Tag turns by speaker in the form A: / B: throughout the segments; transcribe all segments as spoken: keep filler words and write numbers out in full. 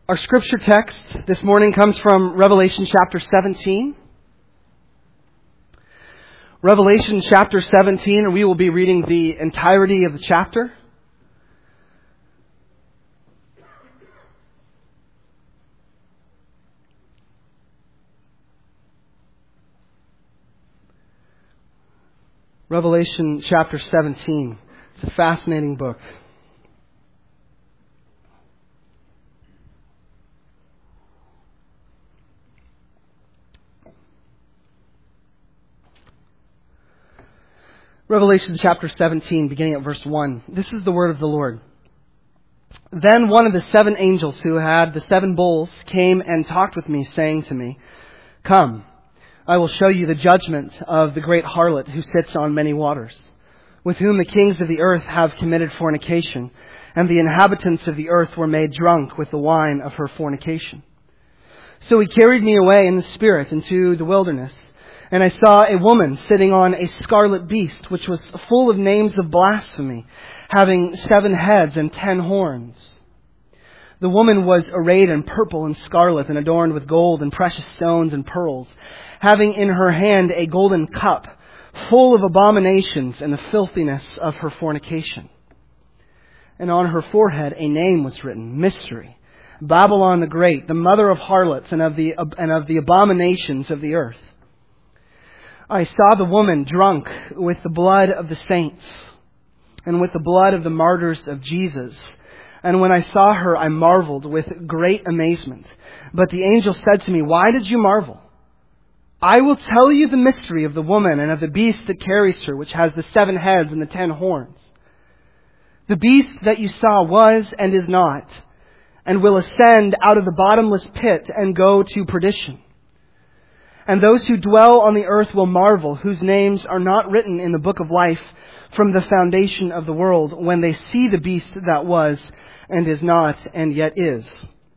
A: Our scripture text this morning comes from Revelation chapter seventeen. Revelation chapter seventeen, and we will be reading the entirety of the chapter. Revelation chapter seventeen. It's a fascinating book. Revelation chapter seventeen, beginning at verse one. This is the word of the Lord. Then one of the seven angels who had the seven bowls came and talked with me, saying to me, "Come, I will show you the judgment of the great harlot who sits on many waters, with whom the kings of the earth have committed fornication, and the inhabitants of the earth were made drunk with the wine of her fornication." So he carried me away in the Spirit into the wilderness, and I saw a woman sitting on a scarlet beast, which was full of names of blasphemy, having seven heads and ten horns. The woman was arrayed in purple and scarlet, and adorned with gold and precious stones and pearls, having in her hand a golden cup, full of abominations and the filthiness of her fornication. And on her forehead a name was written, Mystery, Babylon the Great, the mother of harlots and of the and of the abominations of the earth. I saw the woman drunk with the blood of the saints and with the blood of the martyrs of Jesus. And when I saw her, I marveled with great amazement. But the angel said to me, "Why did you marvel? I will tell you the mystery of the woman and of the beast that carries her, which has the seven heads and the ten horns. The beast that you saw was and is not, and will ascend out of the bottomless pit and go to perdition. And those who dwell on the earth will marvel, whose names are not written in the book of life from the foundation of the world, when they see the beast that was and is not and yet is.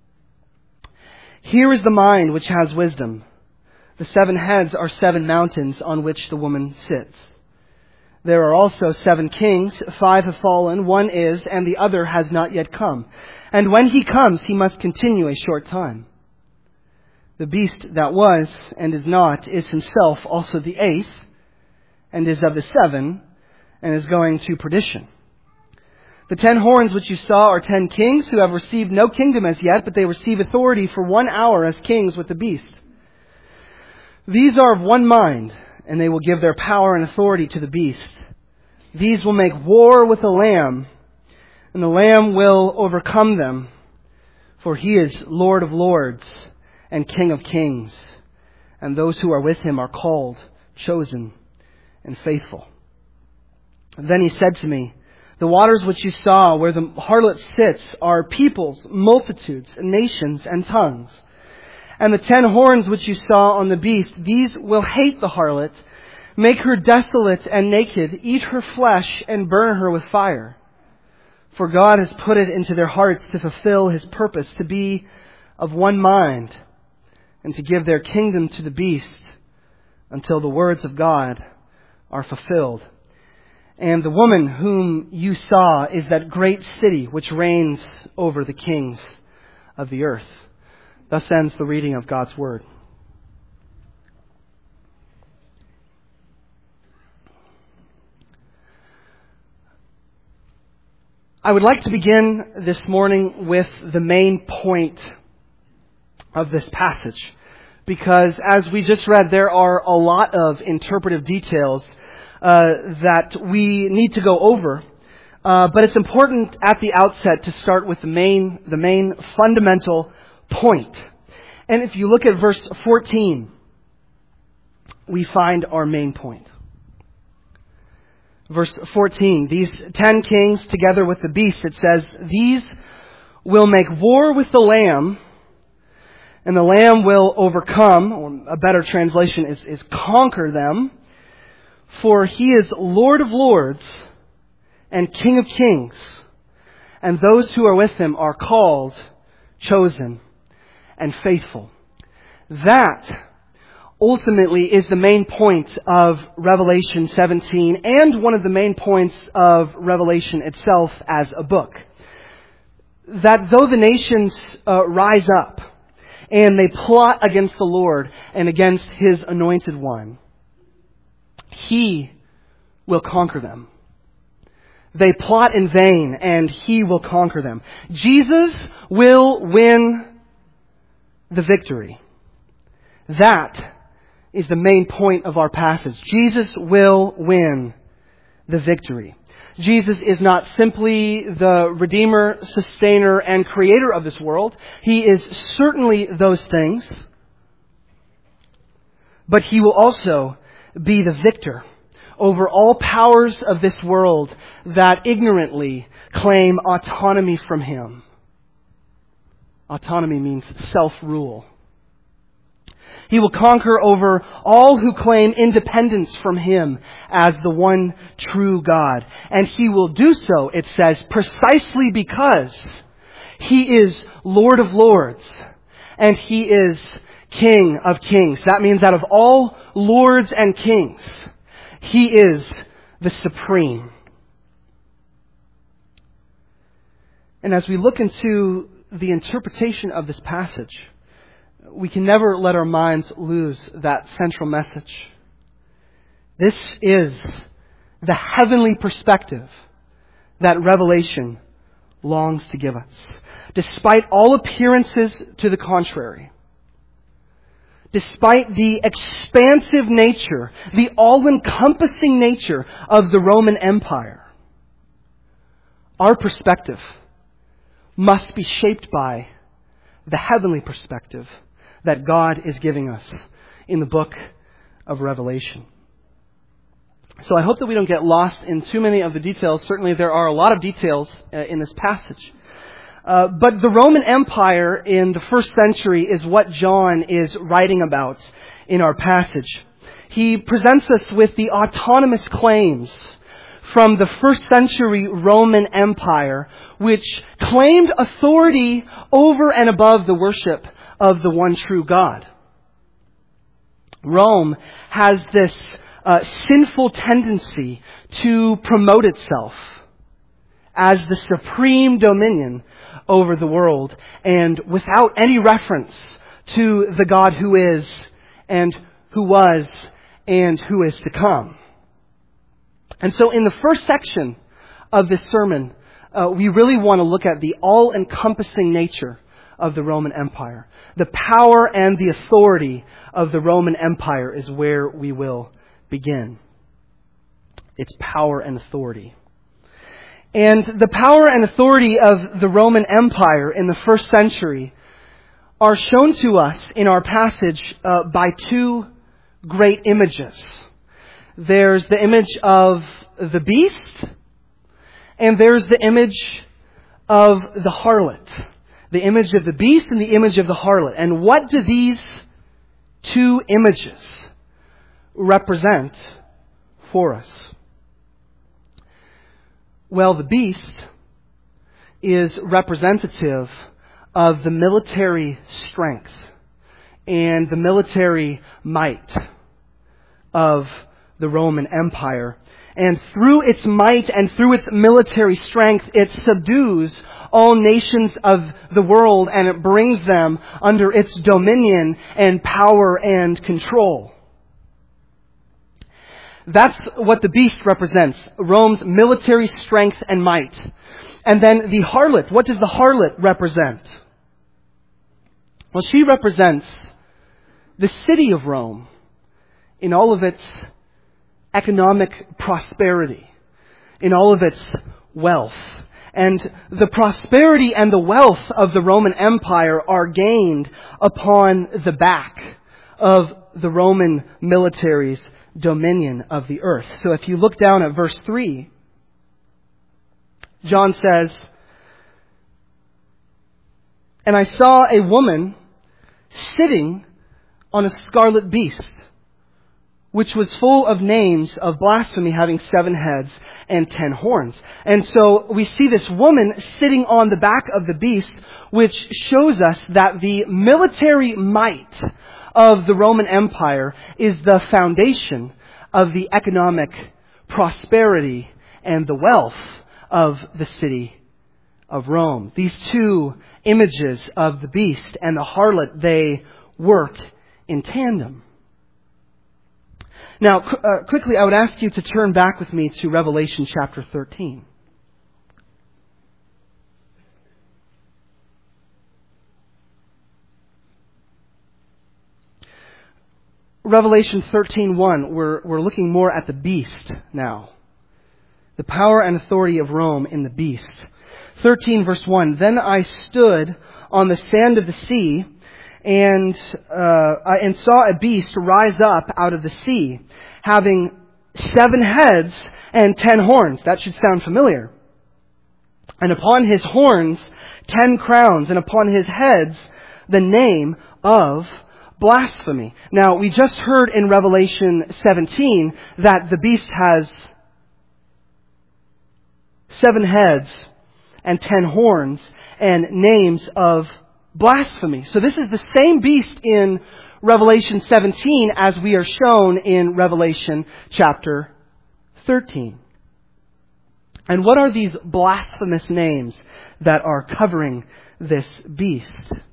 A: Here is the mind which has wisdom. The seven heads are seven mountains on which the woman sits. There are also seven kings, five have fallen, one is, and the other has not yet come. And when he comes, he must continue a short time. The beast that was and is not is himself also the eighth, and is of the seven, and is going to perdition. The ten horns which you saw are ten kings who have received no kingdom as yet, but they receive authority for one hour as kings with the beast. These are of one mind, and they will give their power and authority to the beast. These will make war with the Lamb, and the Lamb will overcome them, for he is Lord of lords and King of kings, and those who are with him are called, chosen, and faithful. And then he said to me, "The waters which you saw where the harlot sits are peoples, multitudes, nations, and tongues. And the ten horns which you saw on the beast, these will hate the harlot, make her desolate and naked, eat her flesh, and burn her with fire. For God has put it into their hearts to fulfill his purpose, to be of one mind, and to give their kingdom to the beast until the words of God are fulfilled. And the woman whom you saw is that great city which reigns over the kings of the earth." Thus ends the reading of God's Word. I would like to begin this morning with the main point of this passage, because as we just read, there are a lot of interpretive details uh, that we need to go over. Uh, but it's important at the outset to start with the main, the main fundamental point. And if you look at verse fourteen, we find our main point. Verse fourteen, these ten kings together with the beast, it says, "These will make war with the Lamb, and the Lamb will overcome," or a better translation is, is conquer them, "for he is Lord of lords and King of kings, and those who are with him are called, chosen, and faithful." That ultimately is the main point of Revelation seventeen, and one of the main points of Revelation itself as a book. that though the nations uh, rise up and they plot against the Lord and against His anointed one, He will conquer them. They plot in vain and He will conquer them. Jesus will win the victory. That is the main point of our passage. Jesus will win the victory. Jesus is not simply the Redeemer, Sustainer, and Creator of this world. He is certainly those things. But He will also be the victor over all powers of this world that ignorantly claim autonomy from Him. Autonomy means self-rule. He will conquer over all who claim independence from Him as the one true God. And He will do so, it says, precisely because He is Lord of Lords and He is King of Kings. That means out of all lords and kings, He is the supreme. And as we look into the interpretation of this passage, we can never let our minds lose that central message. This is the heavenly perspective that Revelation longs to give us. Despite all appearances to the contrary, despite the expansive nature, the all-encompassing nature of the Roman Empire, our perspective must be shaped by the heavenly perspective that God is giving us in the book of Revelation. So I hope that we don't get lost in too many of the details. Certainly there are a lot of details uh, in this passage. Uh, but the Roman Empire in the first century is what John is writing about in our passage. He presents us with the autonomous claims from the first century Roman Empire, which claimed authority over and above the worship of the one true God. Rome has this uh, sinful tendency to promote itself as the supreme dominion over the world, and without any reference to the God who is, and who was, and who is to come. And so in the first section of this sermon, uh, we really want to look at the all-encompassing nature of the Roman Empire. The power and the authority of the Roman Empire is where we will begin. Its power and authority. And the power and authority of the Roman Empire in the first century are shown to us in our passage uh, by two great images. There's the image of the beast, and there's the image of the harlot. The image of the beast and the image of the harlot. And what do these two images represent for us? Well, the beast is representative of the military strength and the military might of the Roman Empire. And through its might and through its military strength, it subdues all nations of the world, and it brings them under its dominion and power and control. That's what the beast represents, Rome's military strength and might. And then the harlot, what does the harlot represent? Well, she represents the city of Rome in all of its economic prosperity, in all of its wealth. And the prosperity and the wealth of the Roman Empire are gained upon the back of the Roman military's dominion of the earth. So if you look down at verse three, John says, "And I saw a woman sitting on a scarlet beast, which was full of names of blasphemy, having seven heads and ten horns." And so we see this woman sitting on the back of the beast, which shows us that the military might of the Roman Empire is the foundation of the economic prosperity and the wealth of the city of Rome. These two images of the beast and the harlot, they work in tandem. Now, uh, quickly, I would ask you to turn back with me to Revelation chapter thirteen. Revelation thirteen one, we're, we're looking more at the beast now. The power and authority of Rome in the beast. thirteen verse one, Then I stood on the sand of the sea and, uh, and saw a beast rise up out of the sea, having seven heads and ten horns. That should sound familiar. And upon his horns, ten crowns, and upon his heads, the name of blasphemy. Now, we just heard in Revelation seventeen that the beast has seven heads and ten horns and names of blasphemy. So this is the same beast in Revelation seventeen as we are shown in Revelation chapter thirteen. And what are these blasphemous names that are covering this beast?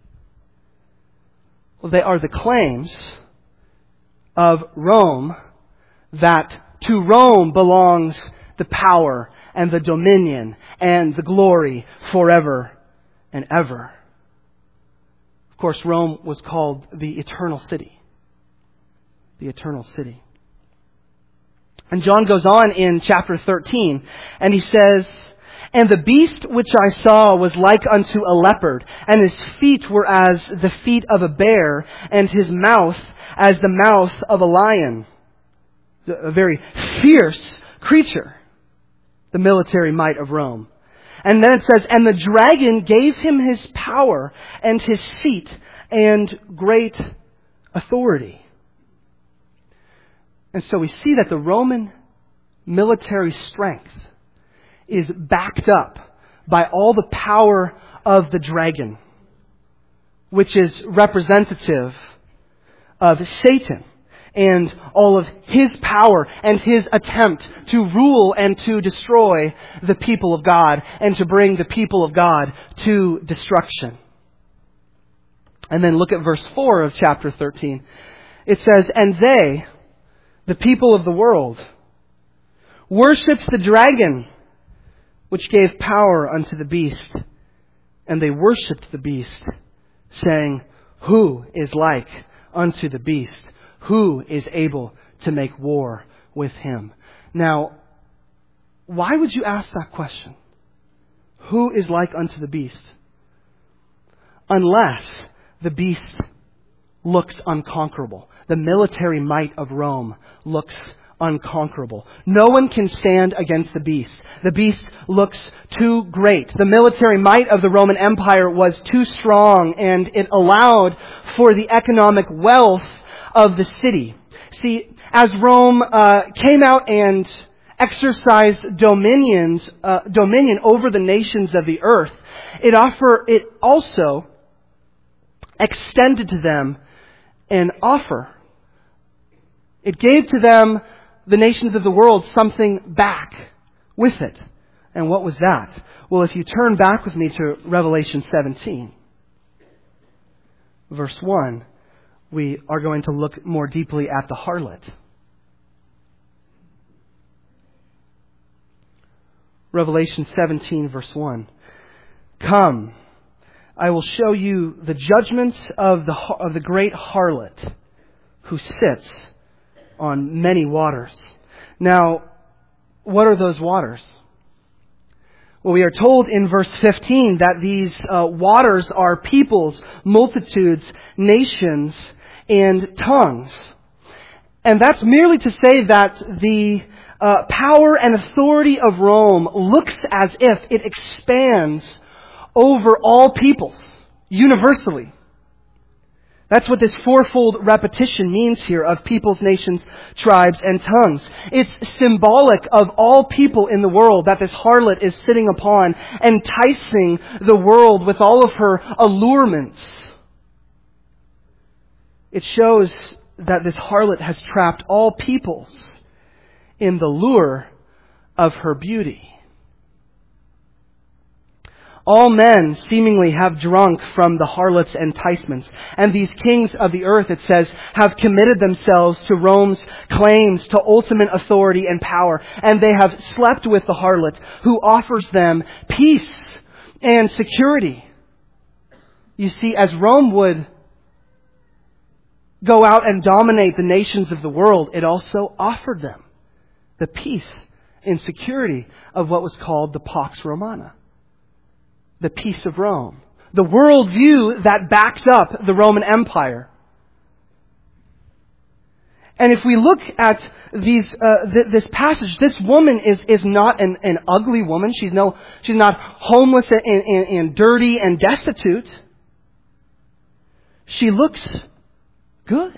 A: Well, they are the claims of Rome that to Rome belongs the power and the dominion and the glory forever and ever. Of course, Rome was called the eternal city. The eternal city. And John goes on in chapter thirteen, and he says, And the beast which I saw was like unto a leopard, and his feet were as the feet of a bear, and his mouth as the mouth of a lion. A very fierce creature, the military might of Rome. And then it says, And the dragon gave him his power and his seat and great authority. And so we see that the Roman military strength is backed up by all the power of the dragon, which is representative of Satan and all of his power and his attempt to rule and to destroy the people of God and to bring the people of God to destruction. And then look at verse four of chapter thirteen. It says, And they, the people of the world, worshipped the dragon, which gave power unto the beast. And they worshipped the beast, saying, Who is like unto the beast? Who is able to make war with him? Now, why would you ask that question? Who is like unto the beast? Unless the beast looks unconquerable. The military might of Rome looks unconquerable. No one can stand against the beast. The beast looks too great. The military might of the Roman Empire was too strong, and it allowed for the economic wealth of the city. See, as Rome uh, came out and exercised dominion, uh, dominion over the nations of the earth, it offer it also extended to them an offer. It gave to them, the nations of the world, something back with it. And what was that? Well, if you turn back with me to Revelation seventeen, verse one, we are going to look more deeply at the harlot. Revelation seventeen, verse one. Come, I will show you the judgments of the of the great harlot who sits on many waters. Now, what are those waters? Well, we are told in verse fifteen that these uh, waters are peoples, multitudes, nations, and tongues. And that's merely to say that the uh, power and authority of Rome looks as if it expands over all peoples, universally. That's what this fourfold repetition means here of peoples, nations, tribes, and tongues. It's symbolic of all people in the world that this harlot is sitting upon, enticing the world with all of her allurements. It shows that this harlot has trapped all peoples in the lure of her beauty. All men seemingly have drunk from the harlot's enticements. And these kings of the earth, it says, have committed themselves to Rome's claims to ultimate authority and power. And they have slept with the harlot, who offers them peace and security. You see, as Rome would go out and dominate the nations of the world, it also offered them the peace and security of what was called the Pax Romana. The peace of Rome. The worldview that backed up the Roman Empire. And if we look at these, uh, th- this passage, this woman is, is not an, an ugly woman. She's no, she's not homeless and, and, and dirty and destitute. She looks good.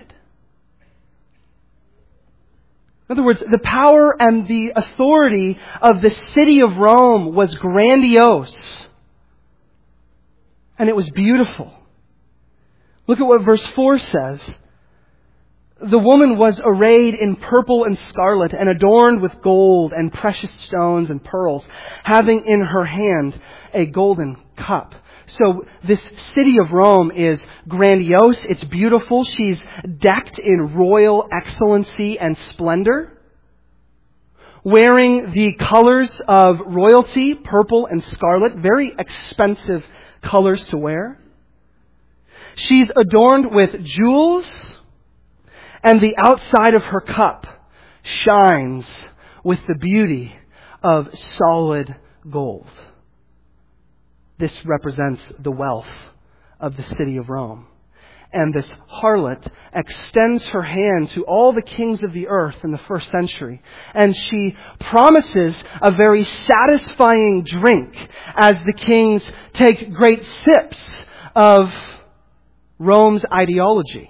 A: In other words, the power and the authority of the city of Rome was grandiose. And it was beautiful. Look at what verse four says. The woman was arrayed in purple and scarlet and adorned with gold and precious stones and pearls, having in her hand a golden cup. So this city of Rome is grandiose. It's beautiful. She's decked in royal excellency and splendor, wearing the colors of royalty, purple and scarlet, very expensive colors to wear. She's adorned with jewels, and the outside of her cup shines with the beauty of solid gold. This represents the wealth of the city of Rome. And this harlot extends her hand to all the kings of the earth in the first century. And she promises a very satisfying drink as the kings take great sips of Rome's ideology.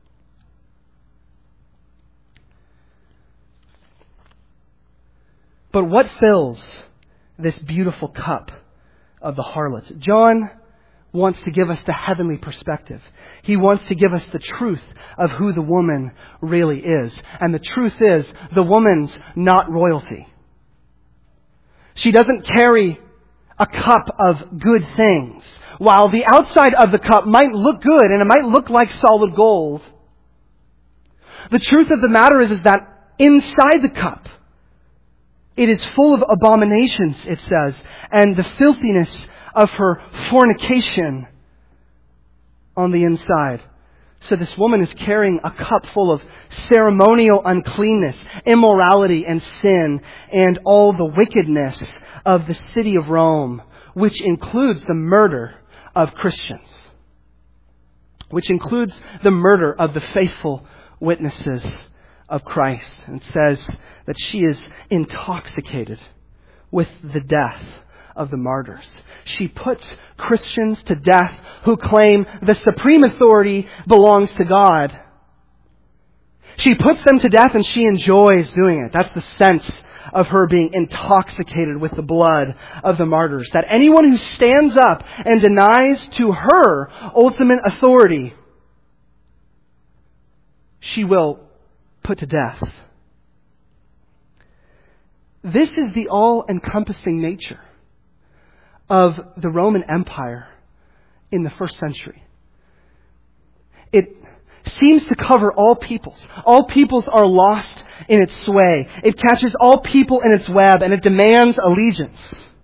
A: But what fills this beautiful cup of the harlot? John wants to give us the heavenly perspective. He wants to give us the truth of who the woman really is. And the truth is, the woman's not royalty. She doesn't carry a cup of good things. While the outside of the cup might look good and it might look like solid gold, the truth of the matter is, is that inside the cup, it is full of abominations, it says, and the filthiness of her fornication on the inside. So this woman is carrying a cup full of ceremonial uncleanness, immorality and sin, and all the wickedness of the city of Rome, which includes the murder of Christians, which includes the murder of the faithful witnesses of Christ. And says that she is intoxicated with the death of the martyrs. She puts Christians to death who claim the supreme authority belongs to God. She puts them to death and she enjoys doing it. That's the sense of her being intoxicated with the blood of the martyrs. That anyone who stands up and denies to her ultimate authority, she will put to death. This is the all-encompassing nature of the Roman Empire in the first century. It seems to cover all peoples. All peoples are lost in its sway. It catches all people in its web, and it demands allegiance.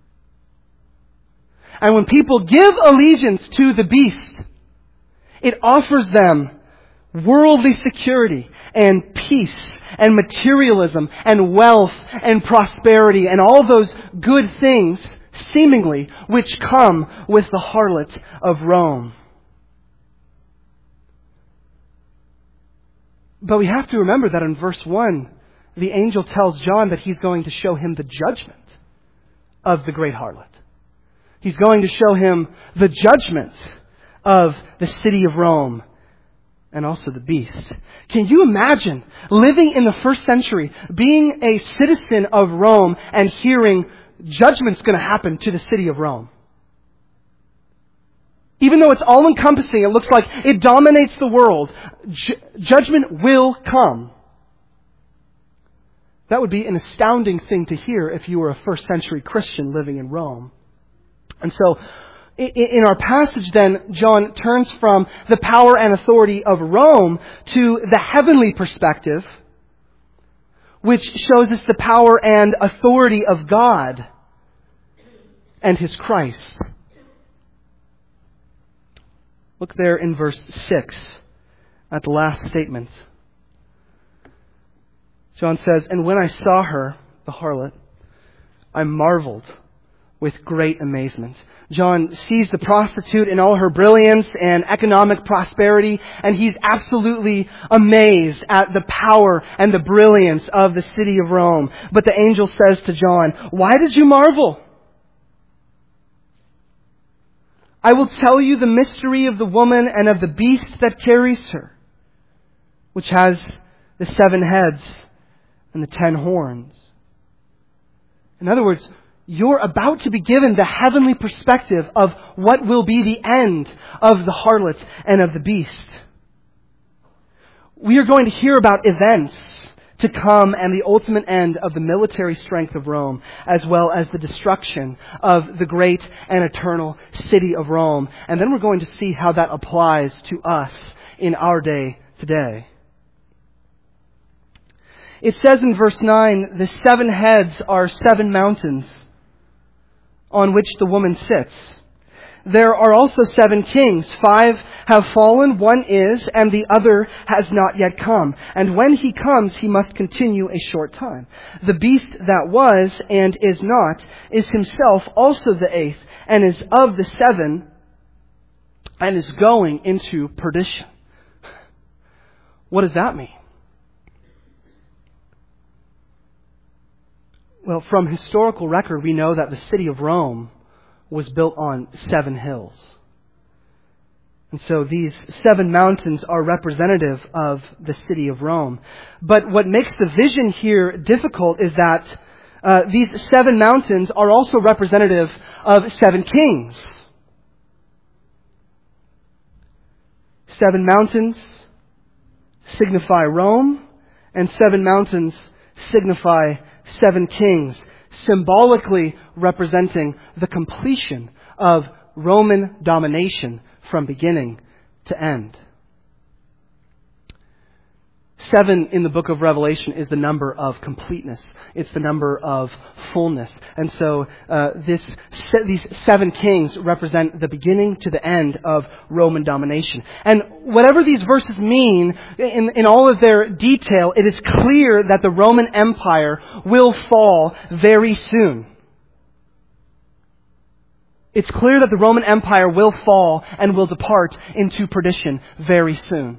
A: And when people give allegiance to the beast, it offers them worldly security and peace and materialism and wealth and prosperity and all those good things, seemingly, which come with the harlot of Rome. But we have to remember that in verse one, the angel tells John that he's going to show him the judgment of the great harlot. He's going to show him the judgment of the city of Rome and also the beast. Can you imagine living in the first century, being a citizen of Rome and hearing judgment's going to happen to the city of Rome? Even though it's all-encompassing, it looks like it dominates the world. Ju- judgment will come. That would be an astounding thing to hear if you were a first century Christian living in Rome. And so, in our passage then, John turns from the power and authority of Rome to the heavenly perspective, which shows us the power and authority of God and His Christ. Look there in verse six at the last statement. John says, "And when I saw her," the harlot, "I marveled with great amazement." John sees the prostitute in all her brilliance and economic prosperity, and he's absolutely amazed at the power and the brilliance of the city of Rome. But the angel says to John, "Why did you marvel? I will tell you the mystery of the woman and of the beast that carries her, which has the seven heads and the ten horns." In other words, you're about to be given the heavenly perspective of what will be the end of the harlot and of the beast. We are going to hear about events to come and the ultimate end of the military strength of Rome, as well as the destruction of the great and eternal city of Rome. And then we're going to see how that applies to us in our day today. It says in verse nine, the seven heads are seven mountains on which the woman sits. There are also seven kings. Five have fallen, one is, and the other has not yet come. And when he comes, he must continue a short time. The beast that was and is not is himself also the eighth, and is of the seven, and is going into perdition. What does that mean? Well, from historical record, we know that the city of Rome was built on seven hills. And so these seven mountains are representative of the city of Rome. But what makes the vision here difficult is that uh, these seven mountains are also representative of seven kings. Seven mountains signify Rome, and seven mountains signify seven kings, symbolically representing the completion of Roman domination from beginning to end. Seven in the book of Revelation is the number of completeness. It's the number of fullness. And so uh, this these seven kings represent the beginning to the end of Roman domination. And whatever these verses mean, in, in all of their detail, it is clear that the Roman Empire will fall very soon. It's clear that the Roman Empire will fall and will depart into perdition very soon.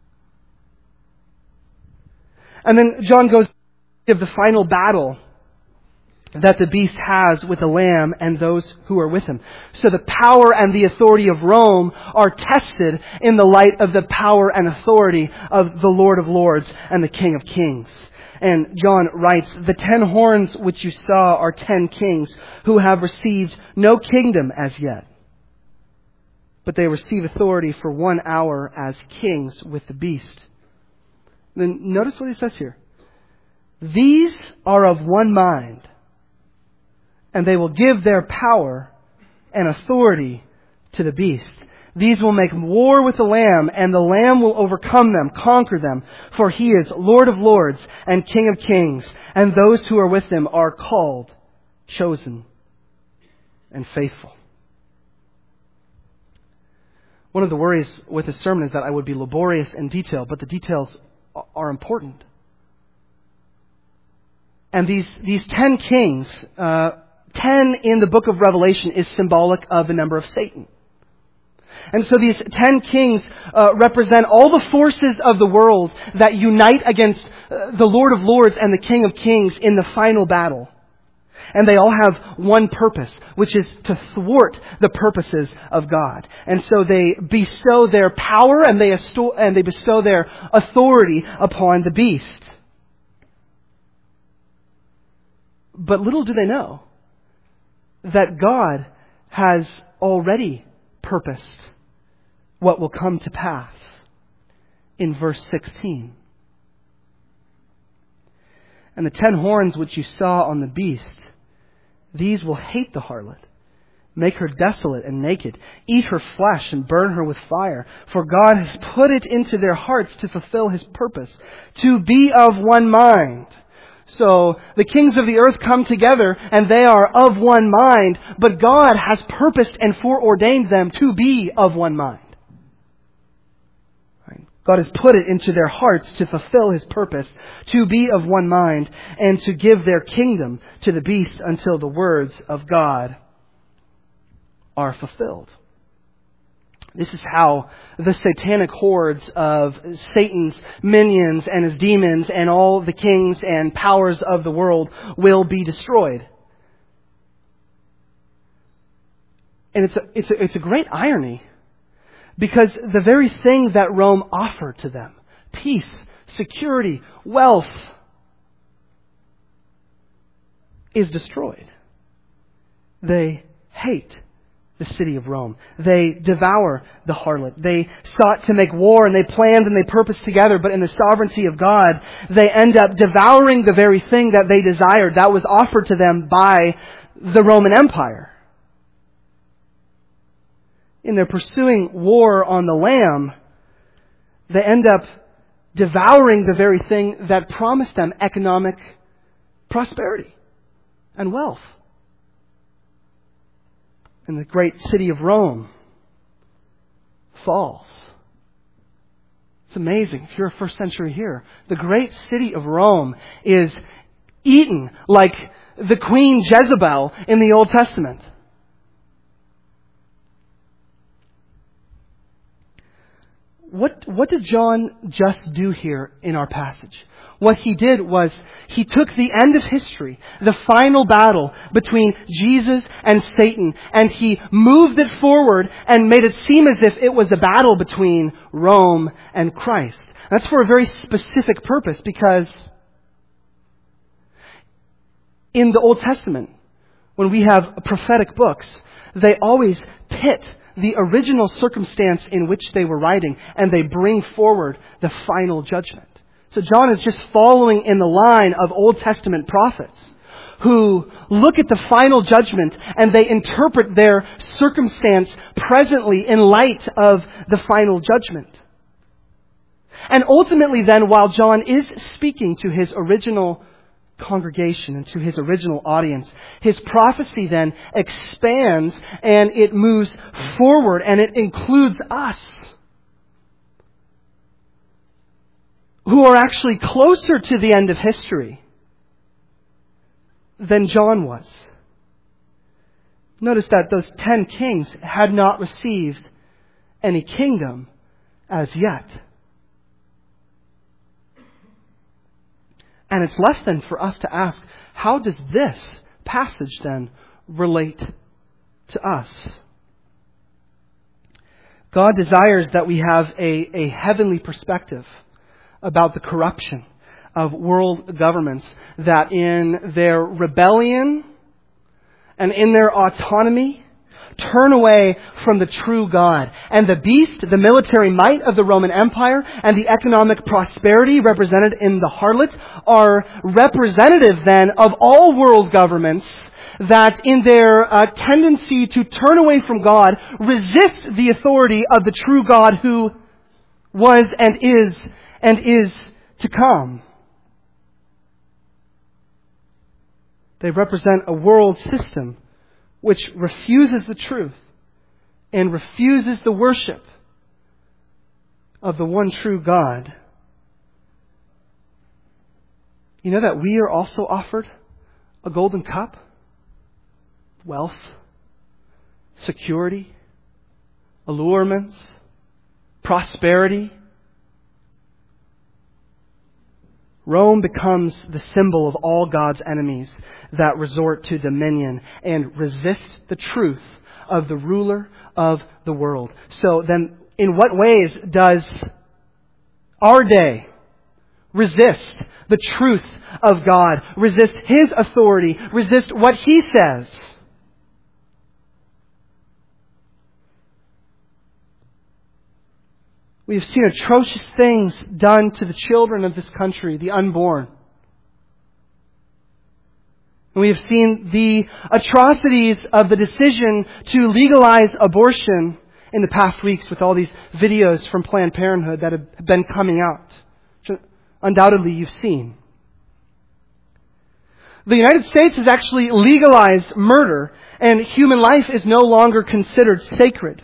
A: And then John goes to the final battle that the beast has with the Lamb and those who are with him. So the power and the authority of Rome are tested in the light of the power and authority of the Lord of Lords and the King of Kings. And John writes, "The ten horns which you saw are ten kings who have received no kingdom as yet. But they receive authority for one hour as kings with the beast." Then notice what he says here. "These are of one mind, and they will give their power and authority to the beast. These will make war with the Lamb, and the Lamb will overcome them, conquer them, for he is Lord of lords and King of kings, and those who are with him are called, chosen, and faithful." One of the worries with this sermon is that I would be laborious in detail, but the details are important. And these, these ten kings, uh, ten in the book of Revelation is symbolic of the number of Satan. And so these ten kings uh, represent all the forces of the world that unite against uh, the Lord of Lords and the King of Kings in the final battle. And they all have one purpose, which is to thwart the purposes of God. And so they bestow their power and they bestow, and they bestow their authority upon the beast. But little do they know that God has already purposed what will come to pass in verse sixteen. "And the ten horns which you saw on the beast, these will hate the harlot Make her desolate and naked. Eat her flesh and burn her with fire. For God has put it into their hearts to fulfill His purpose, to be of one mind. So the kings of the earth come together and they are of one mind, but God has purposed and foreordained them to be of one mind. God has put it into their hearts to fulfill His purpose, to be of one mind, and to give their kingdom to the beast until the words of God are fulfilled. This is how the satanic hordes of Satan's minions and his demons and all the kings and powers of the world will be destroyed. And it's a, it's a, it's a great irony, because the very thing that Rome offered to them, peace, security, wealth, is destroyed. They hate the city of Rome. They devour the harlot. They sought to make war and they planned and they purposed together, but in the sovereignty of God, they end up devouring the very thing that they desired, that was offered to them by the Roman Empire. In their pursuing war on the Lamb, they end up devouring the very thing that promised them economic prosperity and wealth. And the great city of Rome falls. It's amazing. If you're a first century here, the great city of Rome is eaten like the Queen Jezebel in the Old Testament. What, what did John just do here in our passage? What he did was he took the end of history, the final battle between Jesus and Satan, and he moved it forward and made it seem as if it was a battle between Rome and Christ. That's for a very specific purpose, because in the Old Testament, when we have prophetic books, they always pit the original circumstance in which they were writing, and they bring forward the final judgment. So John is just following in the line of Old Testament prophets who look at the final judgment and they interpret their circumstance presently in light of the final judgment. And ultimately then, while John is speaking to his original congregation and to his original audience, his prophecy then expands and it moves forward and it includes us, who are actually closer to the end of history than John was. Notice that those ten kings had not received any kingdom as yet. And it's left then for us to ask, how does this passage then relate to us? God desires that we have a, a heavenly perspective about the corruption of world governments, that in their rebellion and in their autonomy turn away from the true God. And the beast, the military might of the Roman Empire, and the economic prosperity represented in the harlot are representative then of all world governments that in their uh, tendency to turn away from God resist the authority of the true God who was and is and is to come. They represent a world system which refuses the truth and refuses the worship of the one true God. You know that we are also offered a golden cup? Wealth, security, allurements, prosperity. Rome becomes the symbol of all God's enemies that resort to dominion and resist the truth of the ruler of the world. So then, in what ways does our day resist the truth of God, resist His authority, resist what He says? We have seen atrocious things done to the children of this country, the unborn. And we have seen the atrocities of the decision to legalize abortion in the past weeks with all these videos from Planned Parenthood that have been coming out. Which undoubtedly you've seen. The United States has actually legalized murder, and human life is no longer considered sacred.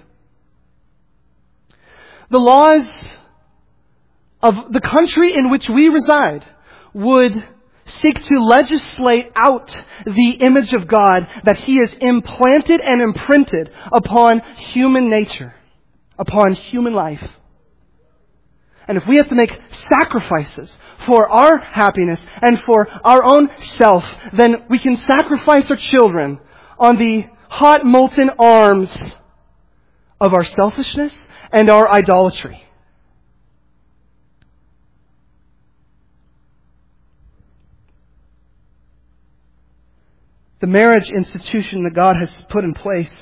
A: The laws of the country in which we reside would seek to legislate out the image of God that He has implanted and imprinted upon human nature, upon human life. And if we have to make sacrifices for our happiness and for our own self, then we can sacrifice our children on the hot molten arms of our selfishness and our idolatry. The marriage institution that God has put in place,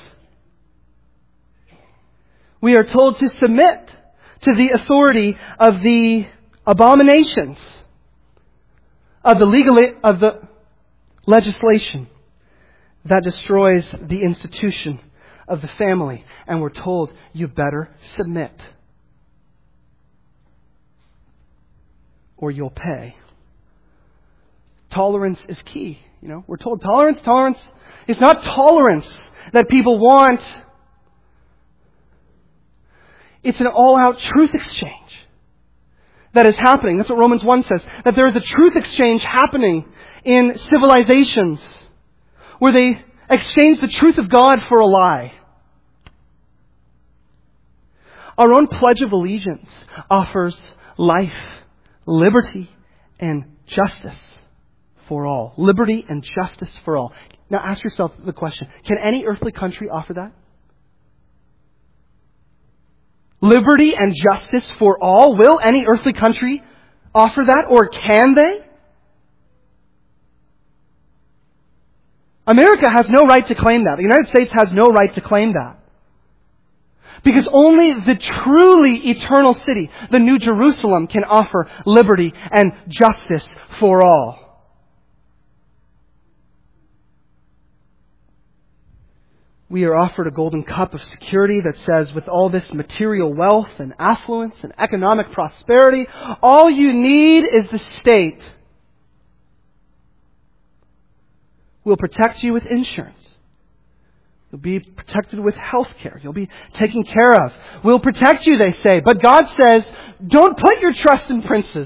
A: we are told to submit to the authority of the abominations of the legal of the legislation that destroys the institution of the family. And we're told, you better submit or you'll pay. Tolerance is key. You know, we're told tolerance, tolerance is not tolerance that people want. It's an all-out truth exchange that is happening. That's what Romans one says. That there is a truth exchange happening in civilizations where they exchange the truth of God for a lie. Our own Pledge of Allegiance offers life, liberty, and justice for all. Liberty and justice for all. Now ask yourself the question, can any earthly country offer that? Liberty and justice for all? Will any earthly country offer that? Or can they? America has no right to claim that. The United States has no right to claim that. Because only the truly eternal city, the New Jerusalem, can offer liberty and justice for all. We are offered a golden cup of security that says, with all this material wealth and affluence and economic prosperity, all you need is the state. We'll protect you with insurance. You'll be protected with health care. You'll be taken care of. We'll protect you, they say. But God says, don't put your trust in princes,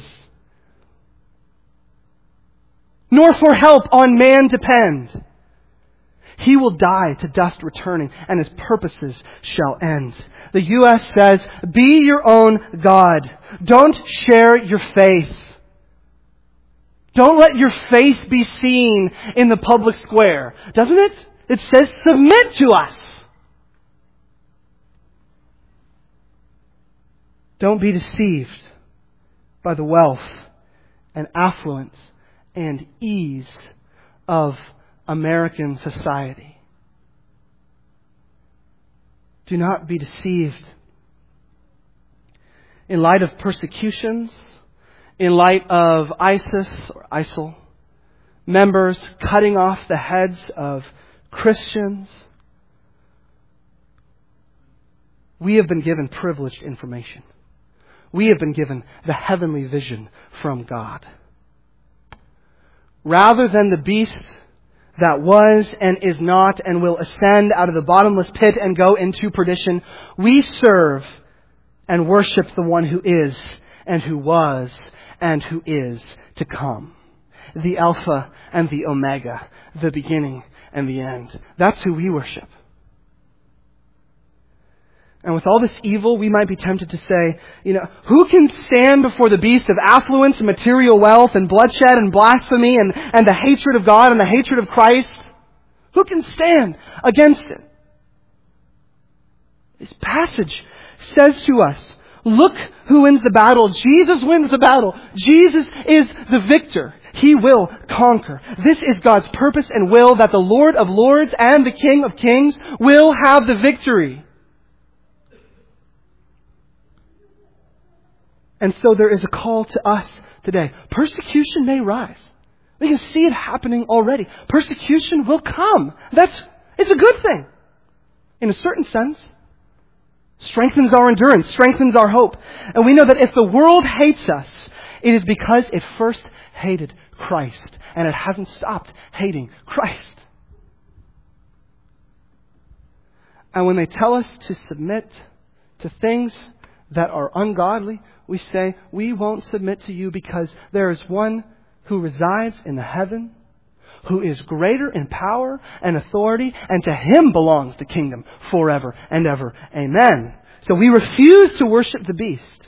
A: nor for help on man depend. He will die to dust returning, and His purposes shall end. The U S says, be your own God. Don't share your faith. Don't let your faith be seen in the public square. Doesn't it? It says, submit to us. Don't be deceived by the wealth and affluence and ease of American society. Do not be deceived. In light of persecutions, in light of ISIS or ISIL members cutting off the heads of Christians, we have been given privileged information. We have been given the heavenly vision from God. Rather than the beast that was and is not and will ascend out of the bottomless pit and go into perdition, we serve and worship the one who is and who was and who is to come. The Alpha and the Omega, the beginning and the end. That's who we worship. And with all this evil, we might be tempted to say, you know, who can stand before the beast of affluence and material wealth and bloodshed and blasphemy and, and the hatred of God and the hatred of Christ? Who can stand against it? This passage says to us, look who wins the battle. Jesus wins the battle. Jesus is the victor. He will conquer. This is God's purpose and will, that the Lord of Lords and the King of Kings will have the victory. And so there is a call to us today. Persecution may rise. We can see it happening already. Persecution will come. That's, it's a good thing. In a certain sense. Strengthens our endurance, strengthens our hope. And we know that if the world hates us, it is because it first hated Christ. And it hasn't stopped hating Christ. And when they tell us to submit to things that are ungodly, we say, we won't submit to you because there is one who resides in the heaven, who is greater in power and authority, and to Him belongs the kingdom forever and ever. Amen. So we refuse to worship the beast.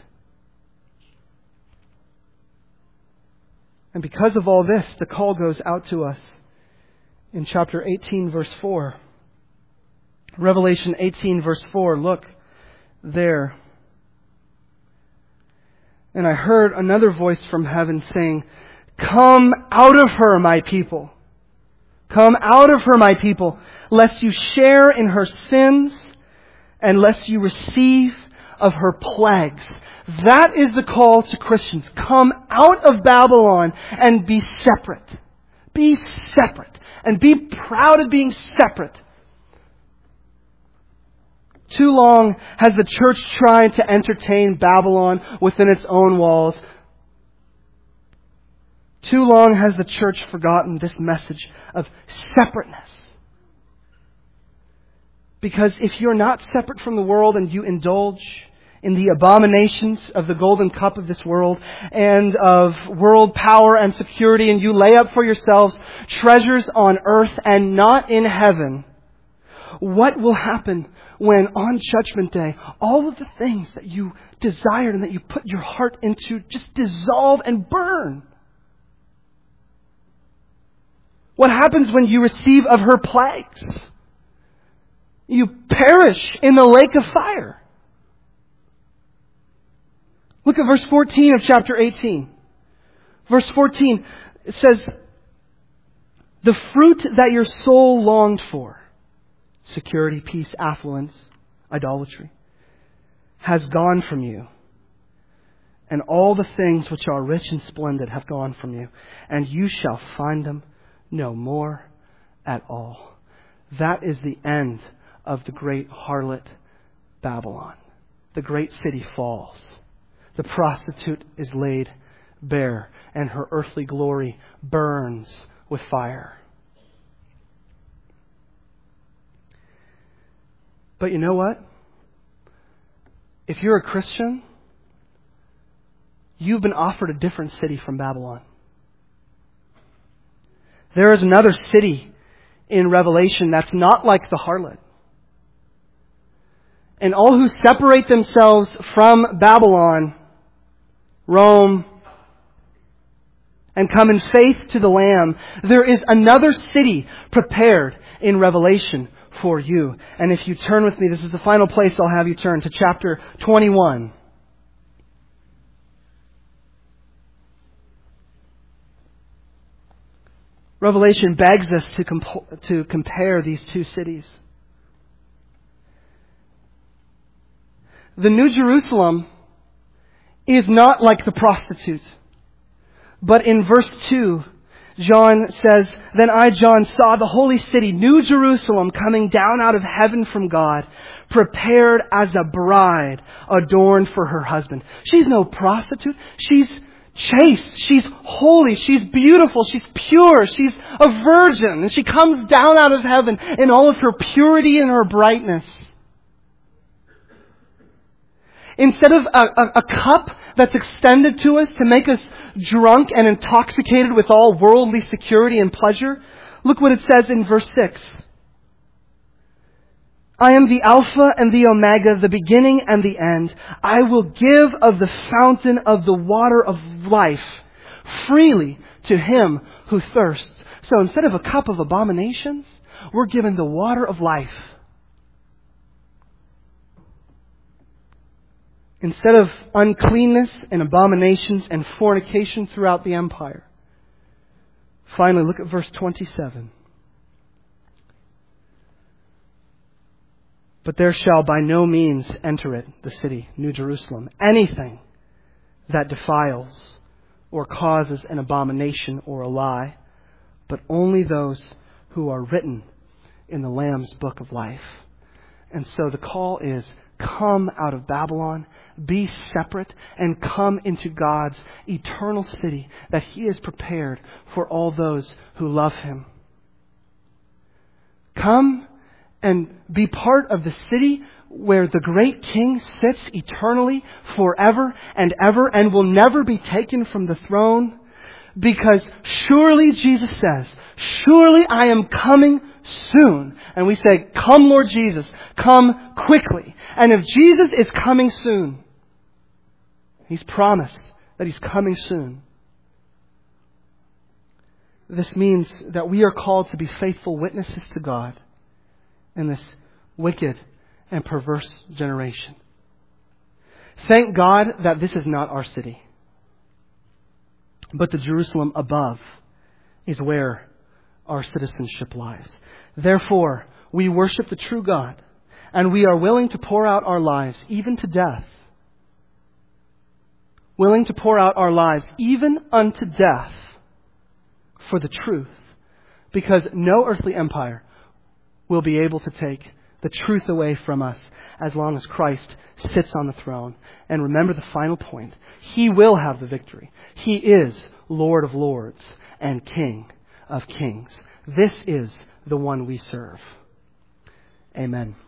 A: And because of all this, the call goes out to us in chapter eighteen, verse four. Revelation eighteen, verse four. Look there. And I heard another voice from heaven saying, "Come out of her, my people. Come out of her, my people, lest you share in her sins, and lest you receive of her plagues." That is the call to Christians. Come out of Babylon and be separate. Be separate. And be proud of being separate. Too long has the church tried to entertain Babylon within its own walls. Too long has the church forgotten this message of separateness. Because if you're not separate from the world and you indulge in the abominations of the golden cup of this world and of world power and security, and you lay up for yourselves treasures on earth and not in heaven, what will happen when on Judgment Day, all of the things that you desired and that you put your heart into just dissolve and burn? What happens when you receive of her plagues? You perish in the lake of fire. Look at verse fourteen of chapter eighteen. Verse fourteen, it says, "The fruit that your soul longed for," security, peace, affluence, idolatry, "has gone from you. And all the things which are rich and splendid have gone from you. And you shall find them no more at all." That is the end of the great harlot Babylon. The great city falls. The prostitute is laid bare, and her earthly glory burns with fire. But you know what? If you're a Christian, you've been offered a different city from Babylon. There is another city in Revelation that's not like the harlot. And all who separate themselves from Babylon, Rome, and come in faith to the Lamb, there is another city prepared in Revelation for you. And if you turn with me, this is the final place I'll have you turn, to chapter twenty-one. Revelation begs us to, comp- to compare these two cities. The New Jerusalem is not like the prostitute. But in verse two, John says, "Then I, John, saw the holy city, New Jerusalem, coming down out of heaven from God, prepared as a bride adorned for her husband." She's no prostitute. She's chaste. She's holy. She's beautiful. She's pure. She's a virgin. And she comes down out of heaven in all of her purity and her brightness. Instead of a, a, a cup that's extended to us to make us drunk and intoxicated with all worldly security and pleasure, look what it says in verse six. "I am the Alpha and the Omega, the beginning and the end. I will give of the fountain of the water of life freely to him who thirsts." So instead of a cup of abominations, we're given the water of life. Instead of uncleanness and abominations and fornication throughout the empire. Finally, look at verse twenty-seven. "But there shall by no means enter it," the city, New Jerusalem, "anything that defiles, or causes an abomination or a lie, but only those who are written in the Lamb's book of life. And so the call is, come out of Babylon, be separate, and come into God's eternal city that He has prepared for all those who love Him. Come and be part of the city where the great King sits eternally, forever and ever, and will never be taken from the throne. Because surely, Jesus says, surely I am coming soon. And we say, come Lord Jesus, come quickly. And if Jesus is coming soon, He's promised that He's coming soon. This means that we are called to be faithful witnesses to God in this wicked and perverse generation. Thank God that this is not our city, but the Jerusalem above is where our citizenship lies. Therefore, we worship the true God, and we are willing to pour out our lives even to death. Willing to pour out our lives even unto death for the truth, because no earthly empire will be able to take the truth away from us as long as Christ sits on the throne. And remember the final point. He will have the victory. He is Lord of lords and King of kings. This is the one we serve. Amen.